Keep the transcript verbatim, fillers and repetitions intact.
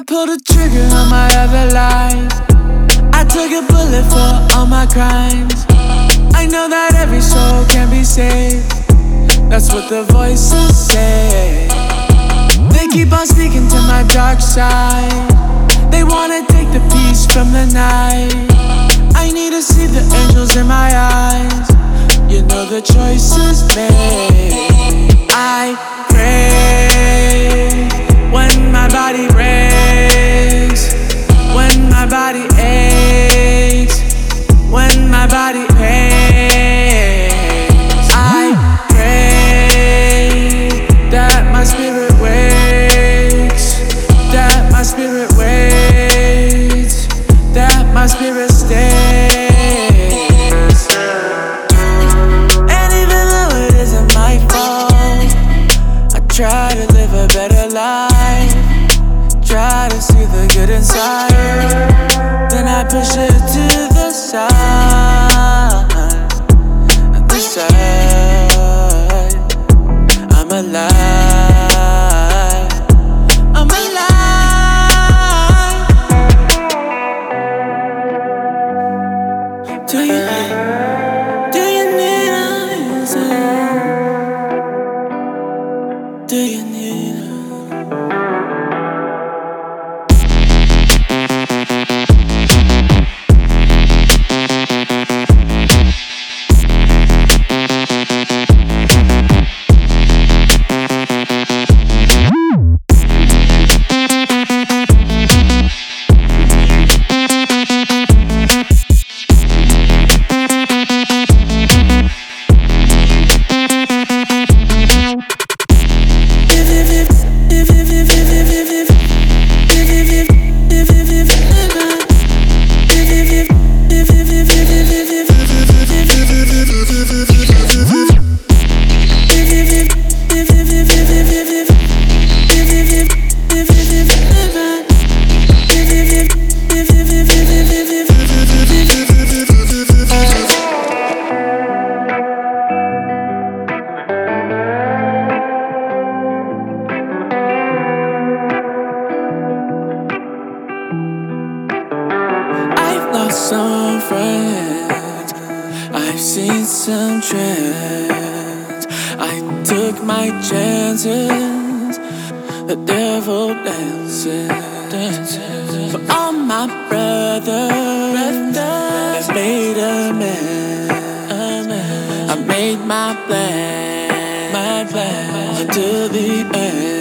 pulled the trigger on my other life. I took a bullet for all my crimes. I know that every soul can be saved. That's what the voices say. They keep on speaking to my dark side. They wanna take the peace from the night. I need to see the angels in my eyes. You know the choice is made. I pray when my body breaks, when my body aches, when my body pains. I pray that my spirit wakes, that my spirit waits, that my spirit stays. And even though it isn't my fault, I try to live a better life, try to see the good inside, then I push it to the side, the side. I'm alive, I'm alive. Do you, do you need an answer? Do you need a some friends, I've seen some trends. I took my chances, the devil dancing. For all my brothers, I've made a man. I made my plan, my plan until the end.